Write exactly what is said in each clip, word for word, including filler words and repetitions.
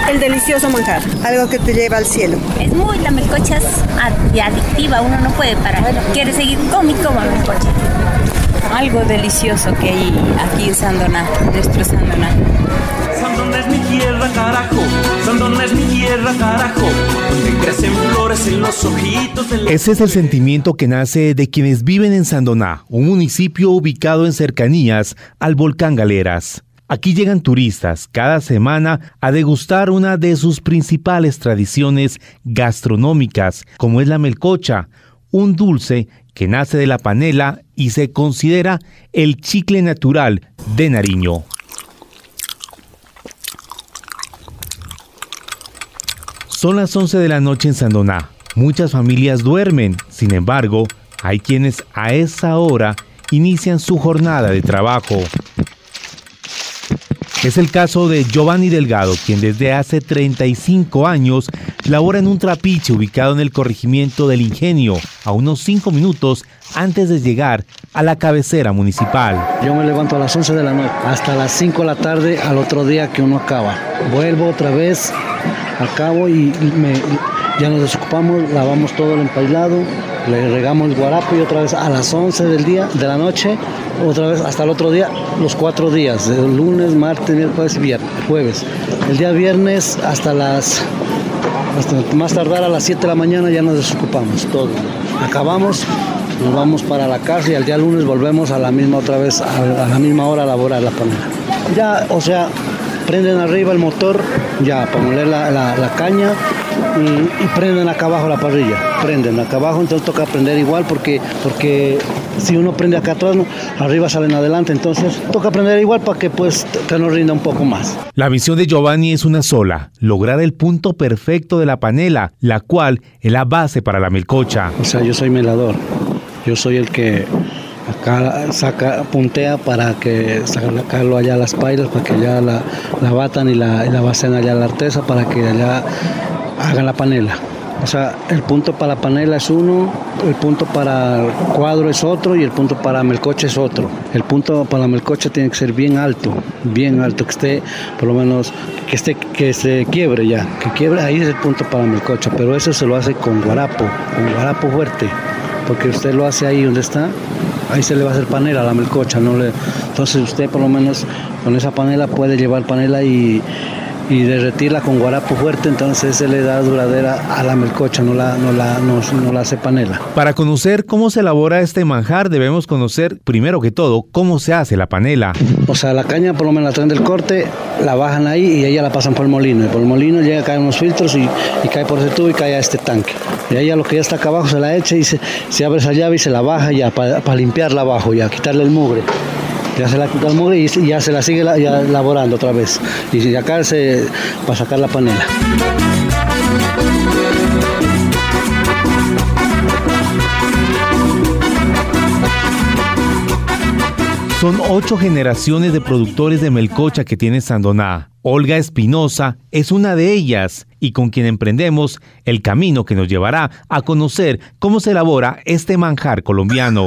el delicioso manjar, algo que te lleva al cielo. Es muy, la melcocha es adictiva, uno no puede parar. Quiere seguir con y coma melcocha. Algo delicioso que hay aquí en Sandoná, nuestro Sandoná. Sandoná es mi tierra, carajo. Sandoná es mi tierra, carajo. Donde crecen flores en los ojitos del... Ese es el sentimiento que nace de quienes viven en Sandoná, un municipio ubicado en cercanías al volcán Galeras. Aquí llegan turistas cada semana a degustar una de sus principales tradiciones gastronómicas, como es la melcocha, un dulce que nace de la panela y se considera el chicle natural de Nariño. Son las once de la noche en Sandoná. Muchas familias duermen, sin embargo, hay quienes a esa hora inician su jornada de trabajo. Es el caso de Giovanni Delgado, quien desde hace treinta y cinco años labora en un trapiche ubicado en el corregimiento del Ingenio, a unos cinco minutos antes de llegar a la cabecera municipal. Yo me levanto a las once de la noche, hasta las cinco de la tarde al otro día que uno acaba. Vuelvo otra vez, acabo y me, ya nos desocupamos, lavamos todo el empailado, le regamos el guarapo y otra vez a las once del día, de la noche, otra vez hasta el otro día, los cuatro días, el lunes, martes, miércoles y viernes, jueves. El día viernes hasta las, hasta más tardar a las siete de la mañana ya nos desocupamos todo. Acabamos, nos vamos para la casa y al día lunes volvemos a la misma otra vez, a, a la misma hora a laborar la panela. Ya, o sea, prenden arriba el motor, ya, para moler la, la, la caña y, y prenden acá abajo la parrilla, prenden acá abajo, entonces toca prender igual porque, porque si uno prende acá atrás, no, arriba salen adelante, entonces toca prender igual para que pues que nos rinda un poco más. La misión de Giovanni es una sola, lograr el punto perfecto de la panela, la cual es la base para la melcocha. O sea, yo soy melador, yo soy el que acá saca, puntea para que sacarlo allá a las pailas, para que allá la, la batan y la, y la basen allá a la artesa para que allá hagan la panela. O sea, el punto para la panela es uno, el punto para el cuadro es otro y el punto para melcocha es otro. El punto para la melcocha tiene que ser bien alto, bien alto, que esté, por lo menos, que esté, que se quiebre ya, que quiebre, ahí es el punto para la melcocha, pero eso se lo hace con guarapo, con guarapo fuerte, porque usted lo hace ahí donde está, ahí se le va a hacer panela a la melcocha, no le, entonces usted por lo menos con esa panela puede llevar panela y y derretirla con guarapo fuerte, entonces se le da duradera a la melcocha, no la, no la, no, no la hace panela. Para conocer cómo se elabora este manjar, debemos conocer, primero que todo, cómo se hace la panela. O sea, la caña por lo menos la traen del corte, la bajan ahí y ella la pasan por el molino. Y por el molino llega, caen unos filtros y, y cae por ese tubo y cae a este tanque. Y ahí a lo que ya está acá abajo se la echa y se, se abre esa llave y se la baja ya para pa limpiarla abajo, ya quitarle el mugre. Ya se la quita el mugre y ya se la sigue la, ya laborando otra vez. Y acá se para sacar la panela. Son ocho generaciones de productores de melcocha que tiene Sandoná. Olga Espinosa es una de ellas y con quien emprendemos el camino que nos llevará a conocer cómo se elabora este manjar colombiano.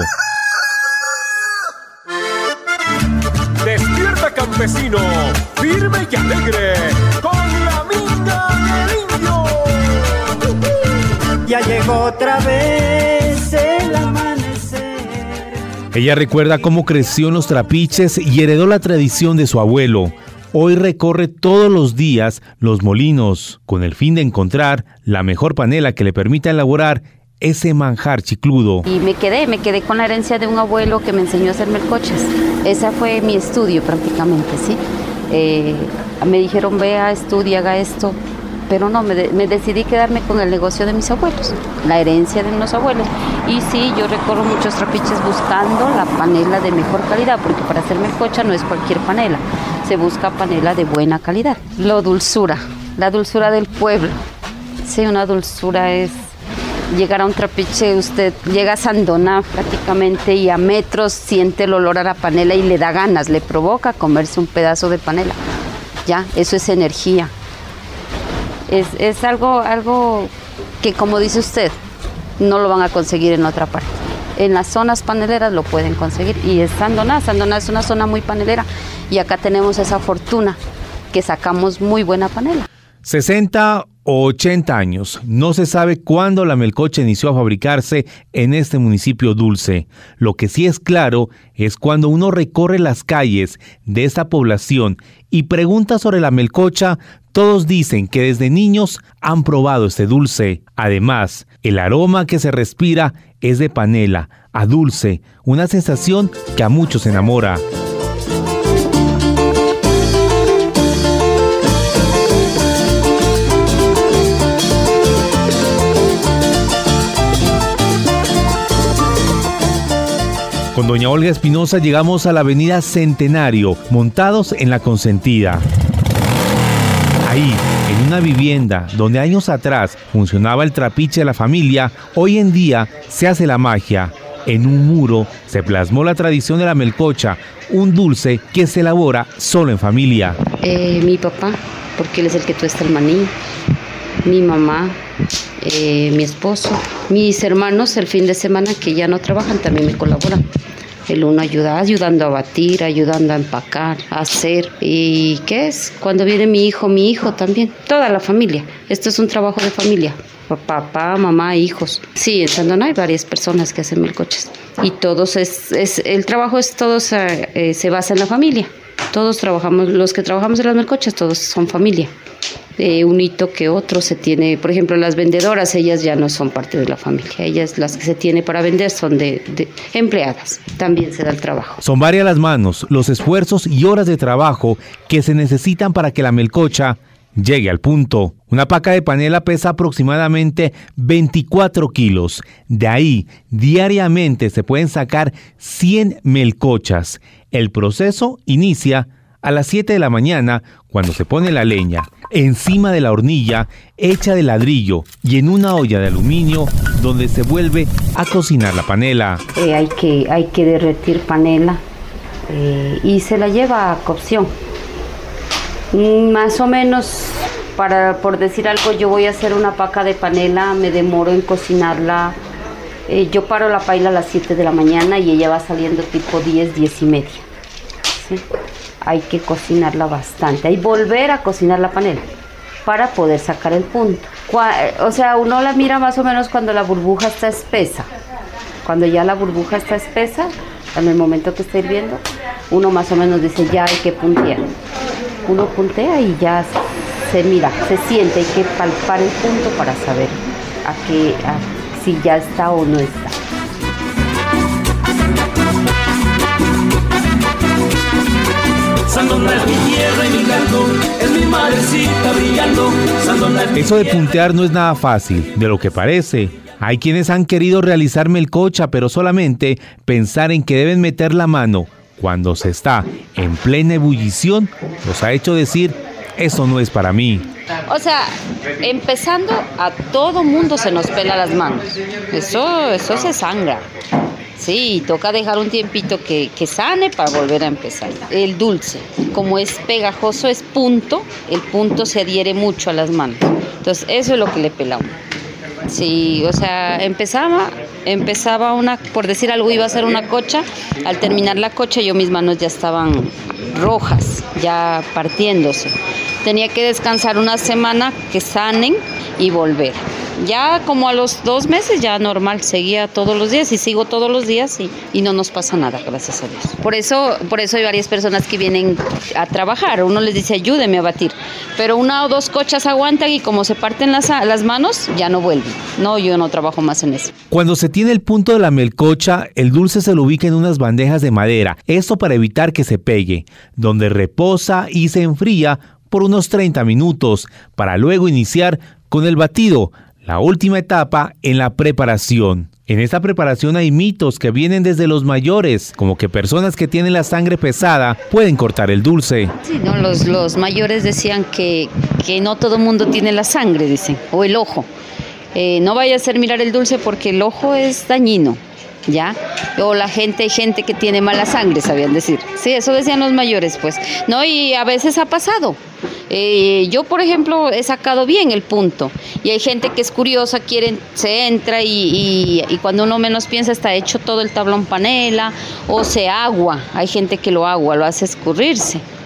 Despierta, campesino, firme y alegre, con la mina del indio. Ya llegó otra vez el amanecer. Ella recuerda cómo creció en los trapiches y heredó la tradición de su abuelo. Hoy recorre todos los días los molinos con el fin de encontrar la mejor panela que le permita elaborar ese manjar chicludo. Y me quedé, me quedé con la herencia de un abuelo que me enseñó a hacer melcochas. Ese fue mi estudio prácticamente, ¿sí? Eh, me dijeron, vea, estudia, haga esto, pero no, me, de, me decidí quedarme con el negocio de mis abuelos, la herencia de los abuelos. Y sí, yo recorro muchos trapiches buscando la panela de mejor calidad, porque para hacer melcocha no es cualquier panela, se busca panela de buena calidad. La dulzura, la dulzura del pueblo. Sí, una dulzura es llegar a un trapiche, usted llega a Sandoná prácticamente y a metros siente el olor a la panela y le da ganas, le provoca comerse un pedazo de panela. Ya, eso es energía. Es, es algo, algo que, como dice usted, no lo van a conseguir en otra parte. En las zonas paneleras lo pueden conseguir y es Sandoná. Sandoná es una zona muy panelera y acá tenemos esa fortuna que sacamos muy buena panela. sesenta o ochenta años. No se sabe cuándo la melcocha inició a fabricarse en este municipio dulce. Lo que sí es claro es cuando uno recorre las calles de esta población y pregunta sobre la melcocha, todos dicen que desde niños han probado este dulce. Además, el aroma que se respira es de panela a dulce, una sensación que a muchos enamora. Con doña Olga Espinosa llegamos a la avenida Centenario, montados en la Consentida. Ahí, en una vivienda donde años atrás funcionaba el trapiche de la familia, hoy en día se hace la magia. En un muro se plasmó la tradición de la melcocha, un dulce que se elabora solo en familia. Eh, mi papá, porque él es el que tuesta el maní. Mi mamá, eh, mi esposo, mis hermanos el fin de semana que ya no trabajan también me colaboran. El uno ayuda, ayudando a batir, ayudando a empacar, a hacer. ¿Y qué es? Cuando viene mi hijo, mi hijo también, toda la familia. Esto es un trabajo de familia, papá, mamá, hijos. Sí, en Sandoná hay varias personas que hacen melcochas. Y todos, es, es el trabajo es todos eh, se basa en la familia. Todos trabajamos, los que trabajamos en las melcochas, todos son familia. Eh, un hito que otro se tiene, por ejemplo, las vendedoras, ellas ya no son parte de la familia, ellas las que se tiene para vender son de, de empleadas, también se da el trabajo. Son varias las manos, los esfuerzos y horas de trabajo que se necesitan para que la melcocha llegue al punto. Una paca de panela pesa aproximadamente veinticuatro kilos, de ahí diariamente se pueden sacar cien melcochas. El proceso inicia a las siete de la mañana, cuando se pone la leña encima de la hornilla hecha de ladrillo y en una olla de aluminio donde se vuelve a cocinar la panela. Eh, hay que, hay que derretir panela eh, y se la lleva a cocción. Más o menos, para, por decir algo, yo voy a hacer una paca de panela, me demoro en cocinarla. Eh, yo paro la paila a las siete de la mañana y ella va saliendo tipo diez, diez y media. ¿Sí? Hay que cocinarla bastante, hay que volver a cocinar la panela para poder sacar el punto. O sea, uno la mira más o menos cuando la burbuja está espesa. Cuando ya la burbuja está espesa, en el momento que está hirviendo, uno más o menos dice ya hay que puntear. Uno puntea y ya se mira, se siente, hay que palpar el punto para saber a qué, a, si ya está o no está. Sandoná es mi tierra y mi canto, es mi madrecita brillando. Sandoná es mi Eso de puntear no es nada fácil, de lo que parece. Hay quienes han querido realizar melcocha, pero solamente pensar en que deben meter la mano cuando se está en plena ebullición los ha hecho decir, eso no es para mí. O sea, empezando, a todo mundo se nos pela las manos. Eso, eso se sangra. Sí, toca dejar un tiempito que, que sane para volver a empezar. El dulce, como es pegajoso, es punto, el punto se adhiere mucho a las manos. Entonces, eso es lo que le pela a uno. Sí, o sea, empezaba, empezaba una, por decir algo, iba a hacer una cocha. Al terminar la cocha, yo mis manos ya estaban rojas, ya partiéndose. Tenía que descansar una semana, que sanen y volver. Ya como a los dos meses ya normal, seguía todos los días y sigo todos los días y, y no nos pasa nada, gracias a Dios. Por eso, por eso hay varias personas que vienen a trabajar, uno les dice ayúdeme a batir, pero una o dos cochas aguantan y como se parten las, las manos, ya no vuelven. No, yo no trabajo más en eso. Cuando se tiene el punto de la melcocha, el dulce se lo ubica en unas bandejas de madera, esto para evitar que se pegue, donde reposa y se enfría por unos treinta minutos, para luego iniciar con el batido, la última etapa en la preparación. En esta preparación hay mitos que vienen desde los mayores, como que personas que tienen la sangre pesada pueden cortar el dulce. Sí, no, los, los mayores decían que, que no todo el mundo tiene la sangre, dicen, o el ojo. Eh, no vaya a hacer mirar el dulce porque el ojo es dañino, ¿ya? O la gente, hay gente que tiene mala sangre, sabían decir. Sí, eso decían los mayores, pues. No, y a veces ha pasado. Eh, yo, por ejemplo, he sacado bien el punto y hay gente que es curiosa, quieren, se entra y, y, y cuando uno menos piensa está hecho todo el tablón panela o se agua, hay gente que lo agua, lo hace escurrirse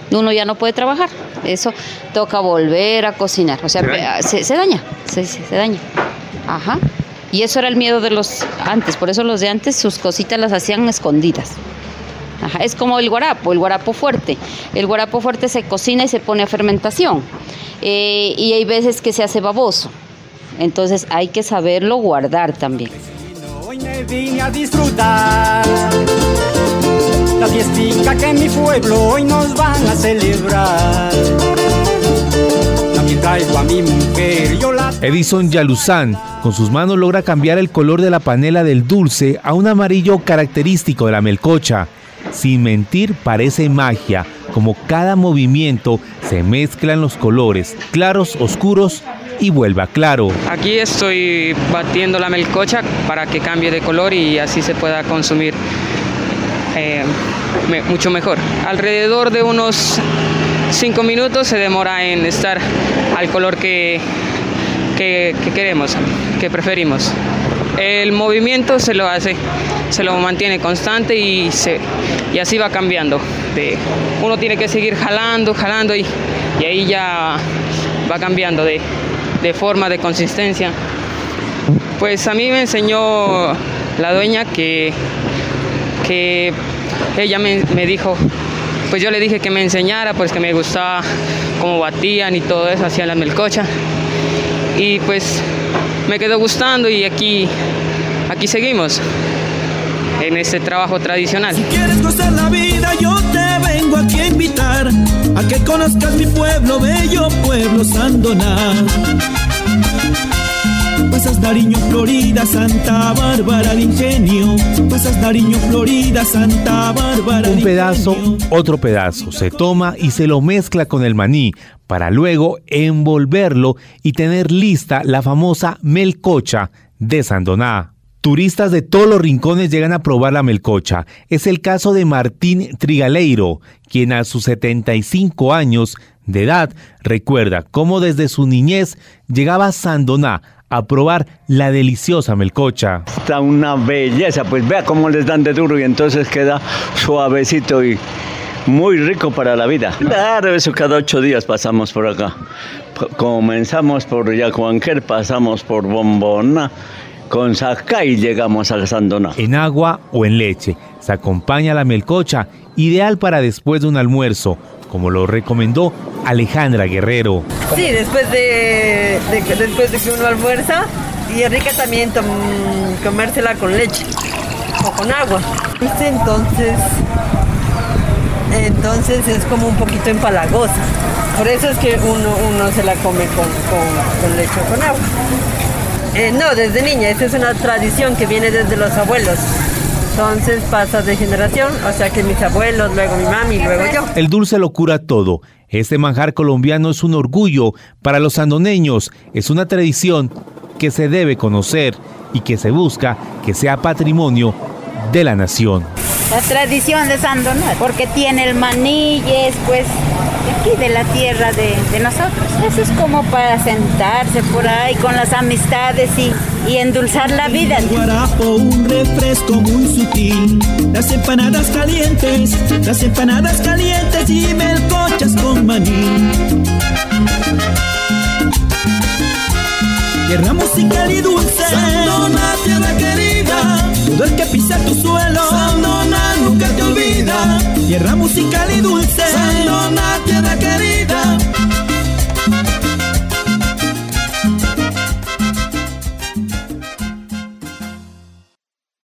uno ya no puede trabajar. Eso toca volver a cocinar. O sea, ¿Se daña? Se, se daña, se, se, se daña. Ajá. Y eso era el miedo de los antes. Por eso los de antes sus cositas las hacían escondidas. Ajá. Es como el guarapo, el guarapo fuerte. El guarapo fuerte se cocina y se pone a fermentación. Eh, y hay veces que se hace baboso. Entonces hay que saberlo guardar también. Hoy me vine a disfrutar la fiestica que en mi pueblo hoy nos van a celebrar. También traigo a mi mujer, yo la... Edison Yaluzán, con sus manos logra cambiar el color de la panela del dulce a un amarillo característico de la melcocha. Sin mentir, parece magia, como cada movimiento se mezclan los colores, claros, oscuros y vuelva claro. Aquí estoy batiendo la melcocha para que cambie de color y así se pueda consumir eh, me, mucho mejor. Alrededor de unos cinco minutos se demora en estar al color que, que, que queremos, que preferimos. El movimiento se lo hace, se lo mantiene constante y, se, y así va cambiando. De, uno tiene que seguir jalando, jalando y, y ahí ya va cambiando de, de forma, de consistencia. Pues a mí me enseñó la dueña que, que ella me, me dijo, pues yo le dije que me enseñara, pues que me gustaba cómo batían y todo eso, hacían la melcocha. Y pues me quedó gustando y aquí, aquí seguimos en este trabajo tradicional. Si quieres gozar la vida, yo te vengo aquí a invitar a que conozcas mi pueblo, bello pueblo Sandoná. Pasas Nariño, Florida, Santa Bárbara, el ingenio. Pasas Nariño, Florida, Santa Bárbara. Un pedazo, otro pedazo, se toma y se lo mezcla con el maní para luego envolverlo y tener lista la famosa melcocha de Sandoná. Turistas de todos los rincones llegan a probar la melcocha. Es el caso de Martín Trigaleiro, quien a sus setenta y cinco años de edad recuerda cómo desde su niñez llegaba a Sandoná a probar la deliciosa melcocha. Está una belleza, pues vea cómo les dan de duro y entonces queda suavecito y muy rico para la vida. Claro, eso cada ocho días pasamos por acá. Comenzamos por Yacuanquer, pasamos por Bombona, con Zacay llegamos a Sandoná. En agua o en leche se acompaña la melcocha, ideal para después de un almuerzo, como lo recomendó Alejandra Guerrero. Sí, después de, de, después de que uno almuerza, y es rica también tom, comérsela con leche o con agua. Entonces, entonces es como un poquito empalagosa. Por eso es que uno, uno se la come con, con, con leche o con agua. Eh, no, desde niña, esta es una tradición que viene desde los abuelos. Entonces pasa de generación, o sea que mis abuelos, luego mi mami y luego yo. El dulce lo cura todo. Este manjar colombiano es un orgullo para los sandoneños. Es una tradición que se debe conocer y que se busca que sea patrimonio de la nación. La tradición de Sandoná, porque tiene el maní y es pues de aquí de la tierra de, de nosotros. Eso es como para sentarse por ahí con las amistades y, y endulzar la vida. El guarapo, un refresco muy sutil. Las empanadas calientes, las empanadas calientes y melcochas con maní. Tierra musical y dulce, Sandoná, tierra querida. Todo el que pisa tu suelo, Sandoná nunca te olvida. Tierra musical y dulce, Sandoná, tierra querida.